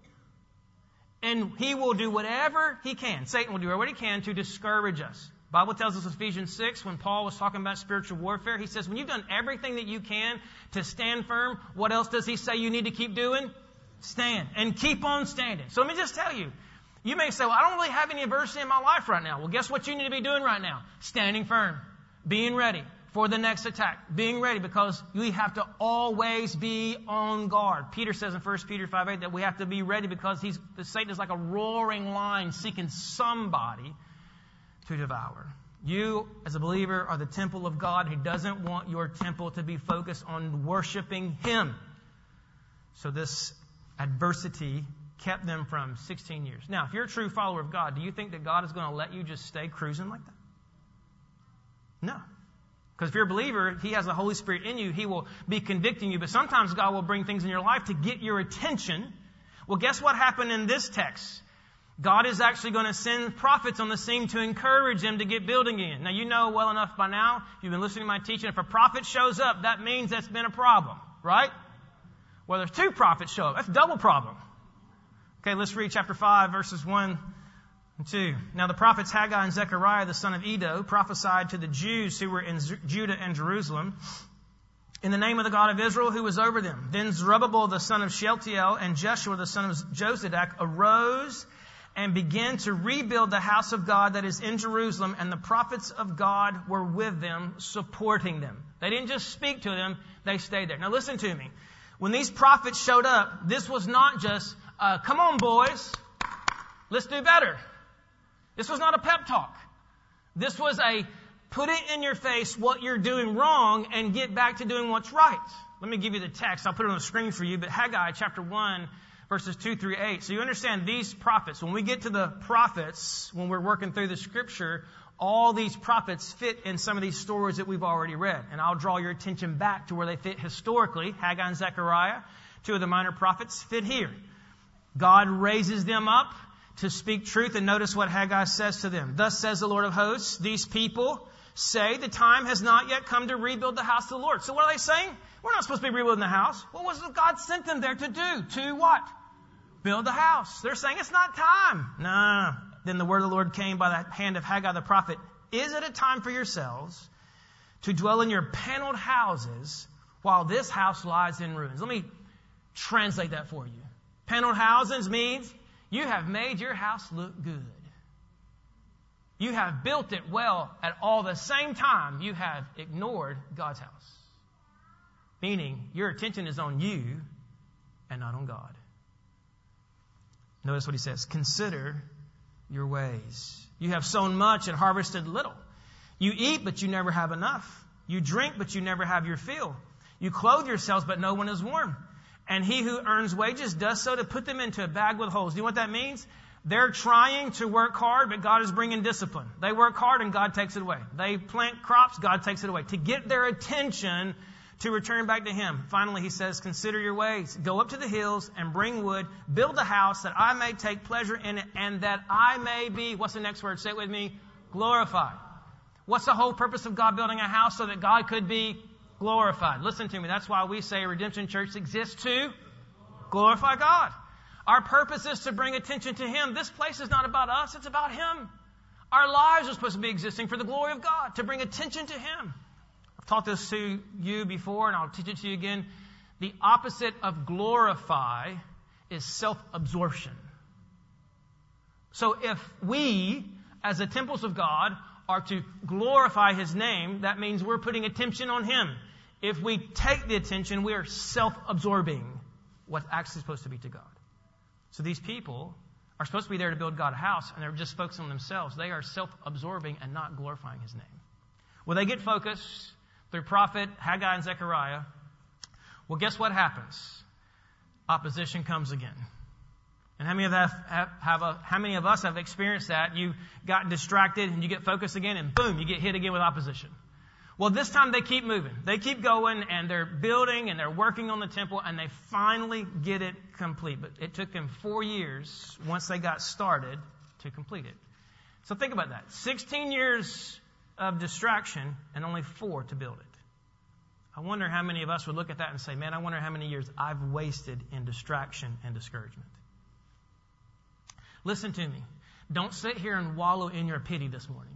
And he will do whatever he can. Satan will do whatever he can to discourage us. The Bible tells us in Ephesians six, when Paul was talking about spiritual warfare, he says, when you've done everything that you can to stand firm, what else does he say you need to keep doing? Stand. And keep on standing. So let me just tell you, you may say, well, I don't really have any adversity in my life right now. Well, guess what you need to be doing right now? Standing firm. Being ready for the next attack. Being ready, because we have to always be on guard. Peter says in First Peter five eight that we have to be ready because he's, Satan is like a roaring lion seeking somebody to devour. You, as a believer, are the temple of God. He doesn't want your temple to be focused on worshiping Him. So this adversity kept them from sixteen years. Now, if you're a true follower of God, do you think that God is going to let you just stay cruising like that? No. Because if you're a believer, He has the Holy Spirit in you. He will be convicting you. But sometimes God will bring things in your life to get your attention. Well, guess what happened in this text? God is actually going to send prophets on the scene to encourage them to get building again. Now, you know well enough by now, if you've been listening to my teaching, if a prophet shows up, that means that's been a problem, right? Well, there's two prophets show up. That's a double problem. Okay, let's read chapter five, verses one and two. Now, the prophets Haggai and Zechariah, the son of Iddo, prophesied to the Jews who were in Judah and Jerusalem in the name of the God of Israel who was over them. Then Zerubbabel, the son of Shealtiel, and Jeshua, the son of Jozadak, arose and began to rebuild the house of God that is in Jerusalem, and the prophets of God were with them, supporting them. They didn't just speak to them, they stayed there. Now listen to me. When these prophets showed up, this was not just, uh, come on boys, let's do better. This was not a pep talk. This was a put it in your face what you're doing wrong and get back to doing what's right. Let me give you the text. I'll put it on the screen for you, but Haggai chapter one, verses two through eight. So you understand these prophets. When we get to the prophets, when we're working through the scripture, all these prophets fit in some of these stories that we've already read. And I'll draw your attention back to where they fit historically. Haggai and Zechariah, two of the minor prophets, fit here. God raises them up to speak truth. And notice what Haggai says to them. Thus says the Lord of hosts, these people say the time has not yet come to rebuild the house of the Lord. So what are they saying? We're not supposed to be rebuilding the house. What was it God sent them there to do? To what? Build the house. They're saying it's not time. No, no, no. Then the word of the Lord came by the hand of Haggai the prophet. Is it a time for yourselves to dwell in your paneled houses while this house lies in ruins? Let me translate that for you. Paneled houses means you have made your house look good. You have built it well at all the same time you have ignored God's house. Meaning, your attention is on you and not on God. Notice what he says. Consider your ways. You have sown much and harvested little. You eat, but you never have enough. You drink, but you never have your fill. You clothe yourselves, but no one is warm. And he who earns wages does so to put them into a bag with holes. Do you know what that means? They're trying to work hard, but God is bringing discipline. They work hard and God takes it away. They plant crops, God takes it away. To get their attention to return back to Him. Finally, he says, consider your ways. Go up to the hills and bring wood. Build a house that I may take pleasure in it and that I may be, what's the next word? Say it with me. Glorified. What's the whole purpose of God building a house? So that God could be glorified. Listen to me. That's why we say Redemption Church exists to glorify God. Our purpose is to bring attention to Him. This place is not about us. It's about Him. Our lives are supposed to be existing for the glory of God, to bring attention to Him. I've taught this to you before, and I'll teach it to you again. The opposite of glorify is self-absorption. So if we, as the temples of God, are to glorify His name. That means we're putting attention on Him. If we take the attention, we are self-absorbing what's actually supposed to be to God. So these people are supposed to be there to build God a house, and they're just focusing on themselves. They are self-absorbing and not glorifying His name. Well, they get focused through prophet Haggai and Zechariah. Well, guess what happens? Opposition comes again. And how many of us have, have a, how many of us have experienced that? You got distracted and you get focused again, and boom, you get hit again with opposition. Well, this time they keep moving. They keep going, and they're building, and they're working on the temple, and they finally get it complete. But it took them four years once they got started to complete it. So think about that. sixteen years of distraction and only four to build it. I wonder how many of us would look at that and say, man, I wonder how many years I've wasted in distraction and discouragement. Listen to me. Don't sit here and wallow in your pity this morning.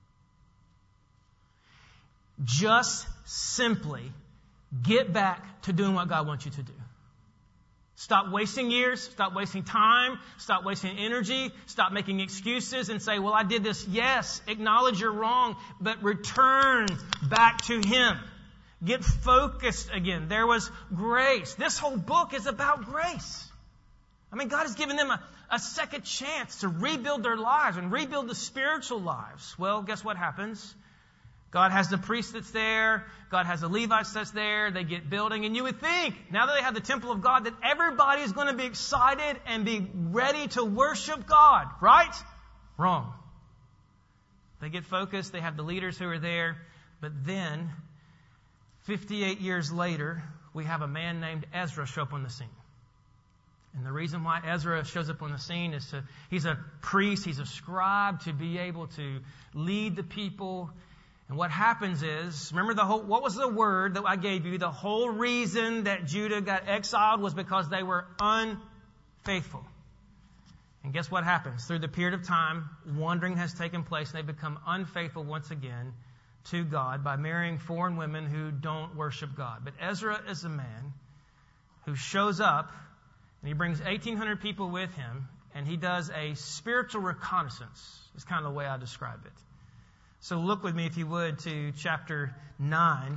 Just simply get back to doing what God wants you to do. Stop wasting years. Stop wasting time. Stop wasting energy. Stop making excuses and say, well, I did this. Yes, acknowledge you're wrong, but return back to Him. Get focused again. There was grace. This whole book is about grace. I mean, God has given them a, a second chance to rebuild their lives and rebuild the spiritual lives. Well, guess what happens? God has the priest that's there. God has the Levites that's there. They get building. And you would think, now that they have the temple of God, that everybody is going to be excited and be ready to worship God. Right? Wrong. They get focused. They have the leaders who are there. But then, fifty-eight years later, we have a man named Ezra show up on the scene. And the reason why Ezra shows up on the scene is to, he's a priest, he's a scribe, to be able to lead the people. And what happens is, remember the whole, what was the word that I gave you? The whole reason that Judah got exiled was because they were unfaithful. And guess what happens? Through the period of time, wandering has taken place, and they become unfaithful once again to God by marrying foreign women who don't worship God. But Ezra is a man who shows up, and he brings eighteen hundred people with him, and he does a spiritual reconnaissance. It's kind of the way I describe it. So look with me, if you would, to chapter nine,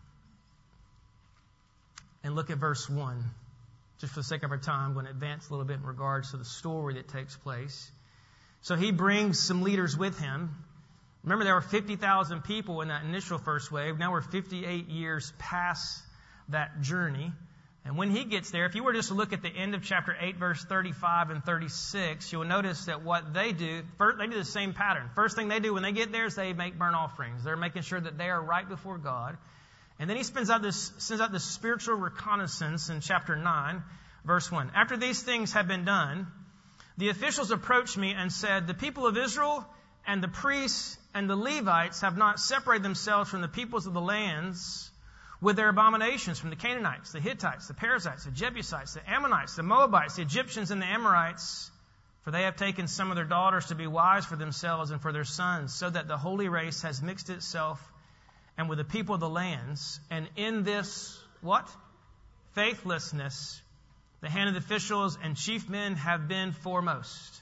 and look at verse one. Just for the sake of our time, I'm going to advance a little bit in regards to the story that takes place. So he brings some leaders with him. Remember, there were fifty thousand people in that initial first wave. Now we're fifty-eight years past that journey. And when he gets there, if you were just to look at the end of chapter eight, verse thirty-five and thirty-six, you'll notice that what they do, first, they do the same pattern. First thing they do when they get there is they make burnt offerings. They're making sure that they are right before God. And then he spends out this, sends out this spiritual reconnaissance in chapter nine, verse one. After these things had been done, the officials approached me and said, the people of Israel and the priests and the Levites have not separated themselves from the peoples of the lands with their abominations, from the Canaanites, the Hittites, the Perizzites, the Jebusites, the Ammonites, the Moabites, the Egyptians, and the Amorites. For they have taken some of their daughters to be wives for themselves and for their sons, so that the holy race has mixed itself and with the people of the lands. And in this, what? Faithlessness, the hand of the officials and chief men have been foremost.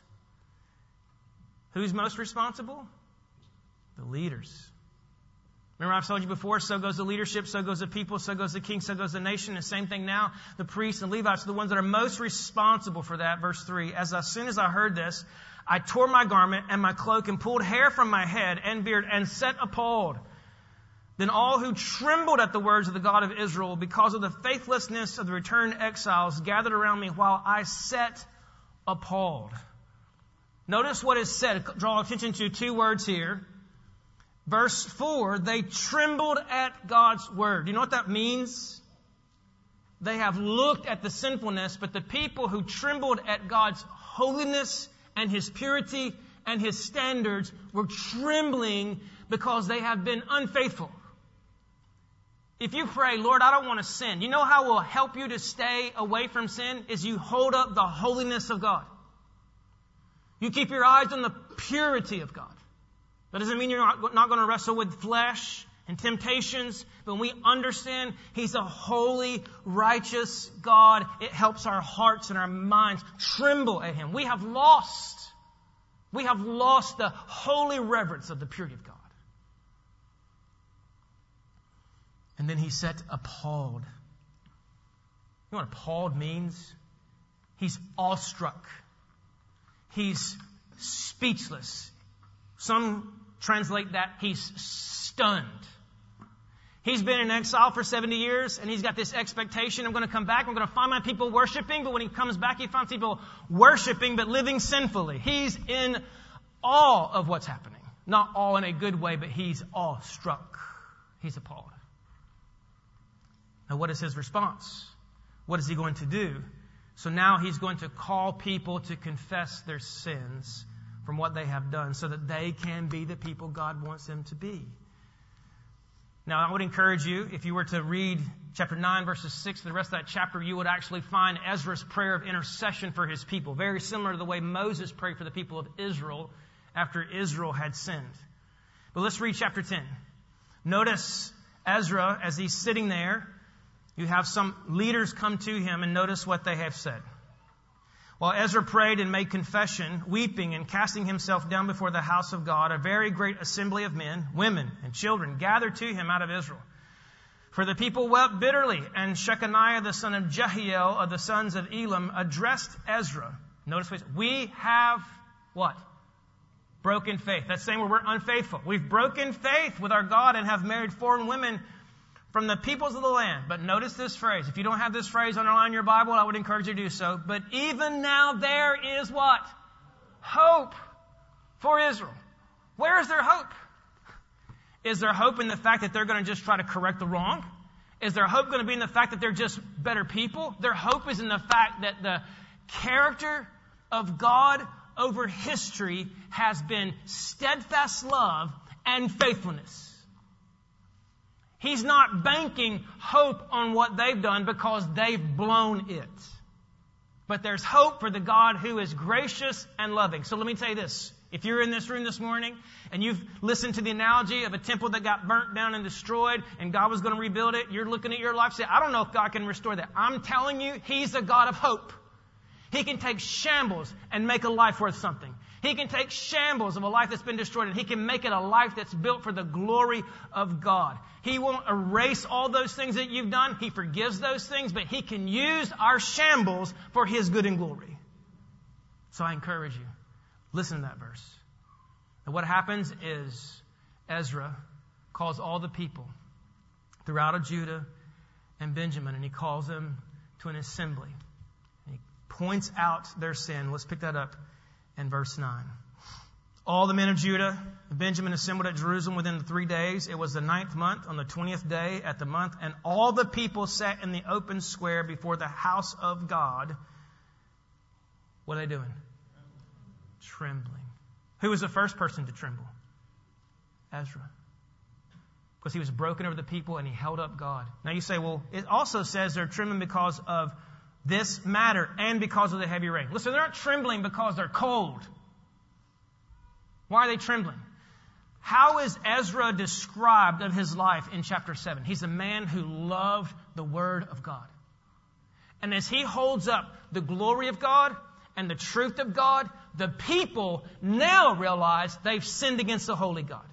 Who's most responsible? The leaders. Remember, I've told you before, so goes the leadership, so goes the people, so goes the king, so goes the nation. The same thing now. The priests and Levites are the ones that are most responsible for that. Verse three, as, as soon as I heard this, I tore my garment and my cloak and pulled hair from my head and beard and sat appalled. Then all who trembled at the words of the God of Israel because of the faithlessness of the returned exiles gathered around me while I sat appalled. Notice what is said. Draw attention to two words here. Verse four, they trembled at God's word. You know what that means? They have looked at the sinfulness, but the people who trembled at God's holiness and His purity and His standards were trembling because they have been unfaithful. If you pray, Lord, I don't want to sin, you know how it will help you to stay away from sin? Is you hold up the holiness of God. You keep your eyes on the purity of God. That doesn't mean you're not, not going to wrestle with flesh and temptations. But when we understand He's a holy, righteous God, it helps our hearts and our minds tremble at Him. We have lost, we have lost the holy reverence of the purity of God. And then he sat appalled. You know what appalled means? He's awestruck. He's speechless. Some translate that he's stunned. He's been in exile for seventy years, and he's got this expectation, I'm going to come back, I'm going to find my people worshiping, but when he comes back, he finds people worshiping, but living sinfully. He's in awe of what's happening. Not awe in a good way, but he's awestruck. He's appalled. Now, what is his response? What is he going to do? So now he's going to call people to confess their sins from what they have done so that they can be the people God wants them to be. Now, I would encourage you, if you were to read chapter nine, verses six, the rest of that chapter, you would actually find Ezra's prayer of intercession for his people, very similar to the way Moses prayed for the people of Israel after Israel had sinned. But let's read chapter ten. Notice Ezra, as he's sitting there, you have some leaders come to him, and notice what they have said. While Ezra prayed and made confession, weeping and casting himself down before the house of God, a very great assembly of men, women, and children gathered to him out of Israel. For the people wept bitterly, and Shechaniah the son of Jehiel of the sons of Elam addressed Ezra. Notice what he said. We have what? Broken faith. That's saying we're unfaithful. We've broken faith with our God and have married foreign women from the peoples of the land. But notice this phrase. If you don't have this phrase underlined in your Bible, I would encourage you to do so. But even now there is what? Hope for Israel. Where is their hope? Is there hope in the fact that they're going to just try to correct the wrong? Is their hope going to be in the fact that they're just better people? Their hope is in the fact that the character of God over history has been steadfast love and faithfulness. He's not banking hope on what they've done because they've blown it. But there's hope for the God who is gracious and loving. So let me tell you this. If you're in this room this morning and you've listened to the analogy of a temple that got burnt down and destroyed and God was going to rebuild it, you're looking at your life and say, I don't know if God can restore that. I'm telling you, He's a God of hope. He can take shambles and make a life worth something. He can take shambles of a life that's been destroyed and He can make it a life that's built for the glory of God. He won't erase all those things that you've done. He forgives those things, but He can use our shambles for His good and glory. So I encourage you, listen to that verse. And what happens is Ezra calls all the people throughout of Judah and Benjamin, and he calls them to an assembly. And he points out their sin. Let's pick that up in verse nine. All the men of Judah and Benjamin assembled at Jerusalem within the three days. It was the ninth month, on the twentieth day at the month, and all the people sat in the open square before the house of God. What are they doing? Trembling. Who was the first person to tremble? Ezra. Because he was broken over the people and he held up God. Now you say, well, it also says they're trembling because of this matter and because of the heavy rain. Listen, they're not trembling because they're cold. Why are they trembling? How is Ezra described of his life in chapter seven? He's a man who loved the Word of God. And as he holds up the glory of God and the truth of God, the people now realize they've sinned against the holy God.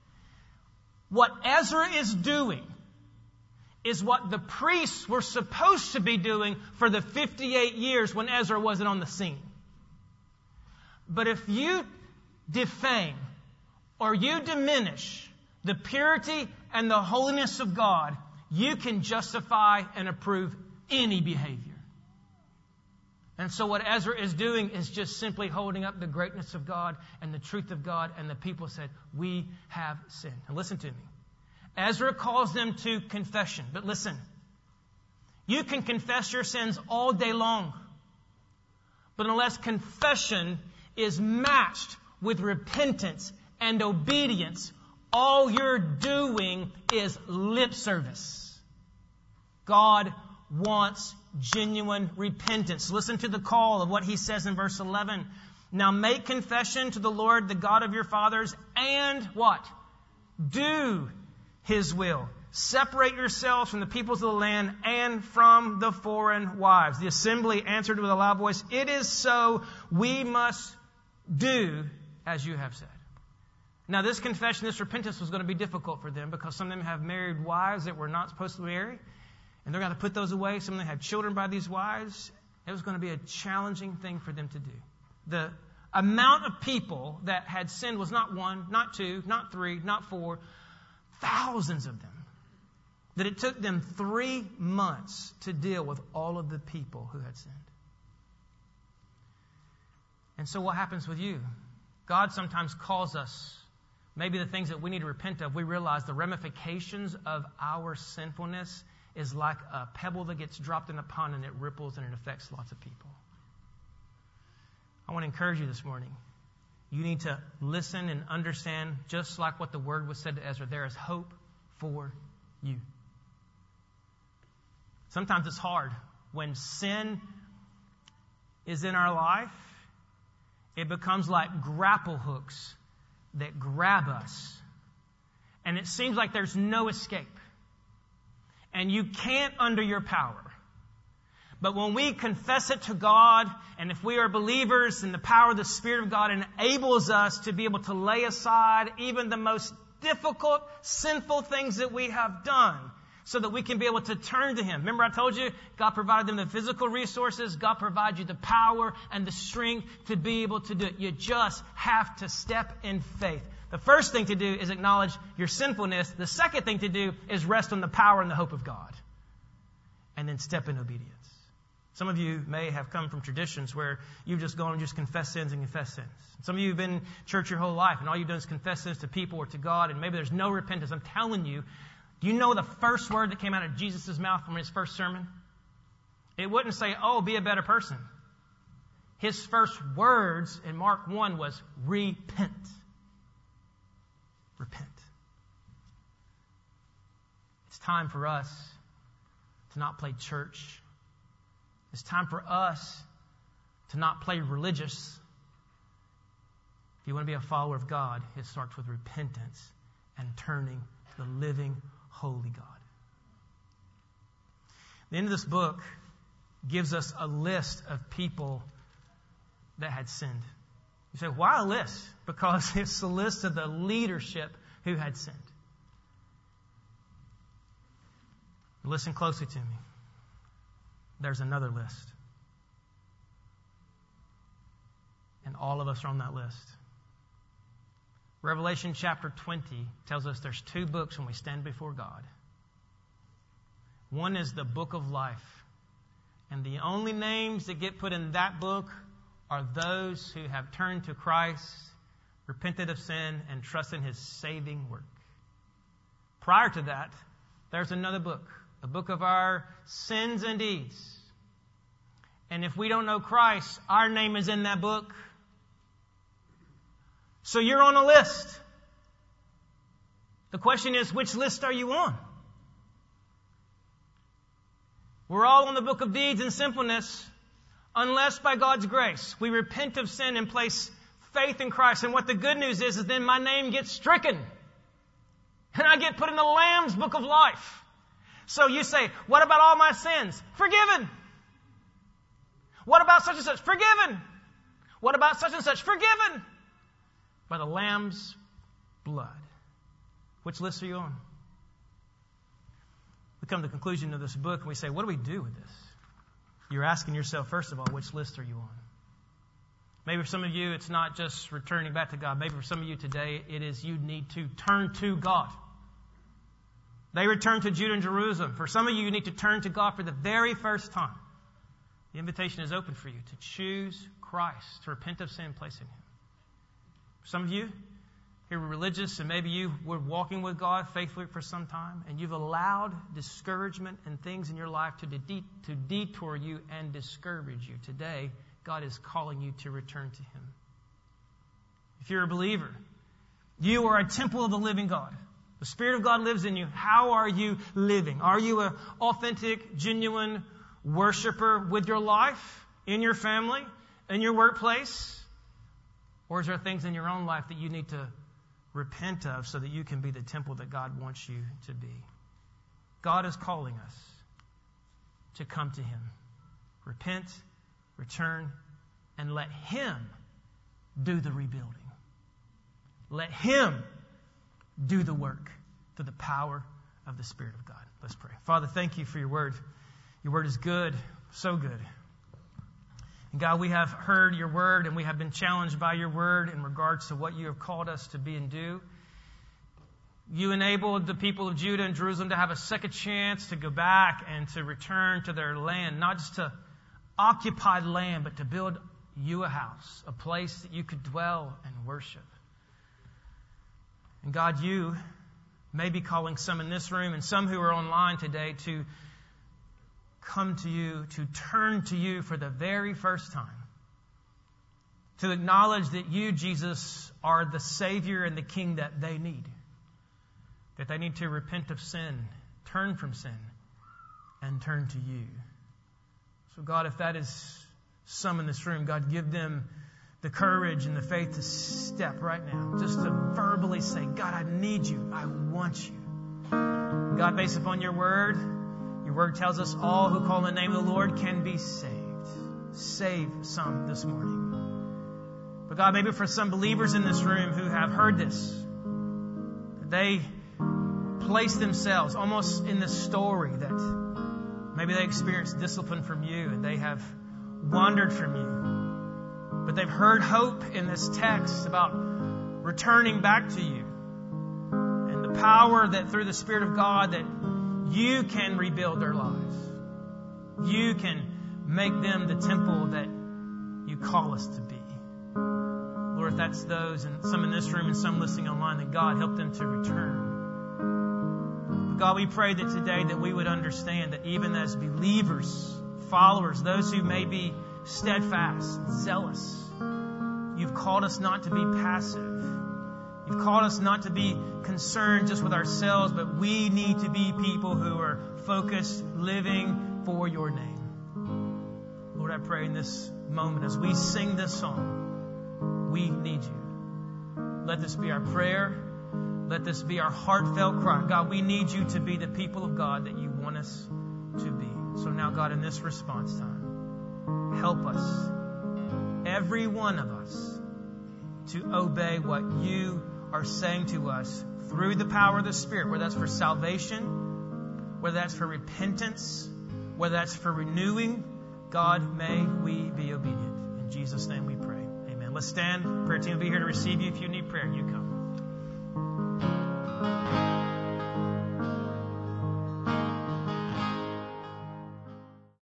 What Ezra is doing is what the priests were supposed to be doing for the fifty-eight years when Ezra wasn't on the scene. But if you defame or you diminish the purity and the holiness of God, you can justify and approve any behavior. And so what Ezra is doing is just simply holding up the greatness of God and the truth of God, and the people said, we have sinned. And listen to me. Ezra calls them to confession. But listen, you can confess your sins all day long. But unless confession is matched with repentance and obedience, all you're doing is lip service. God wants genuine repentance. Listen to the call of what He says in verse eleven. Now make confession to the Lord, the God of your fathers, and what? Do His will. Separate yourselves from the peoples of the land and from the foreign wives. The assembly answered with a loud voice, it is so, we must do as you have said. Now, this confession, this repentance was going to be difficult for them because some of them have married wives that were not supposed to marry, and they're going to put those away. Some of them have children by these wives. It was going to be a challenging thing for them to do. The amount of people that had sinned was not one, not two, not three, not four, thousands of them. That it took them three months to deal with all of the people who had sinned. And so what happens with you? God sometimes calls us, maybe the things that we need to repent of, we realize the ramifications of our sinfulness is like a pebble that gets dropped in a pond and it ripples and it affects lots of people. I want to encourage you this morning. You need to listen and understand, just like what the word was said to Ezra, there is hope for you. Sometimes it's hard. When sin is in our life, it becomes like grapple hooks that grab us. And it seems like there's no escape. And you can't under your power. But when we confess it to God, and if we are believers, and the power of the Spirit of God enables us to be able to lay aside even the most difficult, sinful things that we have done, so that we can be able to turn to Him. Remember I told you, God provided them the physical resources. God provides you the power and the strength to be able to do it. You just have to step in faith. The first thing to do is acknowledge your sinfulness. The second thing to do is rest on the power and the hope of God. And then step in obedience. Some of you may have come from traditions where you've just gone and just confessed sins and confessed sins. Some of you have been in church your whole life and all you've done is confess sins to people or to God, and maybe there's no repentance. I'm telling you, do you know the first word that came out of Jesus' mouth from his first sermon? It wouldn't say, oh, be a better person. His first words in Mark one was, repent. Repent. It's time for us to not play church. It's time for us to not play religious. If you want to be a follower of God, it starts with repentance and turning to the living, holy God. The end of this book gives us a list of people that had sinned. You say, why a list? Because it's a list of the leadership who had sinned. Listen closely to me. There's another list. And all of us are on that list. Revelation chapter twenty tells us there's two books when we stand before God. One is the book of life. And the only names that get put in that book are those who have turned to Christ, repented of sin, and trusted in His saving work. Prior to that, there's another book, a book of our sins and deeds. And if we don't know Christ, our name is in that book. So you're on a list. The question is, which list are you on? We're all on the book of deeds and sinfulness, unless by God's grace we repent of sin and place faith in Christ. And what the good news is, is then my name gets stricken. And I get put in the Lamb's book of life. So you say, what about all my sins? Forgiven. What about such and such? Forgiven. What about such and such? Forgiven. By the Lamb's blood. Which list are you on? We come to the conclusion of this book and we say, what do we do with this? You're asking yourself, first of all, which list are you on? Maybe for some of you, it's not just returning back to God. Maybe for some of you today, it is you need to turn to God. They returned to Judah and Jerusalem. For some of you, you need to turn to God for the very first time. The invitation is open for you to choose Christ, to repent of sin and place in Him. For some of you, you're religious and maybe you were walking with God faithfully for some time and you've allowed discouragement and things in your life to, de- to detour you and discourage you. Today, God is calling you to return to Him. If you're a believer, you are a temple of the living God. The Spirit of God lives in you. How are you living? Are you an authentic, genuine worshiper with your life, in your family, in your workplace? Or is there things in your own life that you need to repent of so that you can be the temple that God wants you to be? God is calling us to come to Him. Repent, return, and let Him do the rebuilding. Let Him do the work through the power of the Spirit of God. Let's pray. Father, thank you for your word. Your word is good, so good. And God, we have heard your word and we have been challenged by your word in regards to what you have called us to be and do. You enabled the people of Judah and Jerusalem to have a second chance to go back and to return to their land, not just to occupy land, but to build you a house, a place that you could dwell and worship. And God, you may be calling some in this room and some who are online today to come to you, to turn to you for the very first time. To acknowledge that you, Jesus, are the Savior and the King that they need. That they need to repent of sin, turn from sin, and turn to you. So God, if that is some in this room, God, give them the courage and the faith to step right now. Just to verbally say, God, I need you. I want you. God, based upon your word, your word tells us all who call on the name of the Lord can be saved. Save some this morning. But God, maybe for some believers in this room who have heard this, they place themselves almost in the story that maybe they experienced discipline from you and they have wandered from you. But they've heard hope in this text about returning back to you. And the power that through the Spirit of God that you can rebuild their lives. You can make them the temple that you call us to be. Lord, if that's those and some in this room and some listening online, then God, help them to return. But God, we pray that today that we would understand that even as believers, followers, those who may be steadfast, zealous, you've called us not to be passive. You've called us not to be concerned just with ourselves, but we need to be people who are focused, living for your name. Lord, I pray in this moment as we sing this song, we need you. Let this be our prayer. Let this be our heartfelt cry. God, we need you to be the people of God that you want us to be. So now, God, in this response time, help us, every one of us, to obey what you are saying to us through the power of the Spirit, whether that's for salvation, whether that's for repentance, whether that's for renewing. God, may we be obedient. In Jesus' name we pray. Amen. Let's stand. Prayer team will be here to receive you. If you need prayer, you come.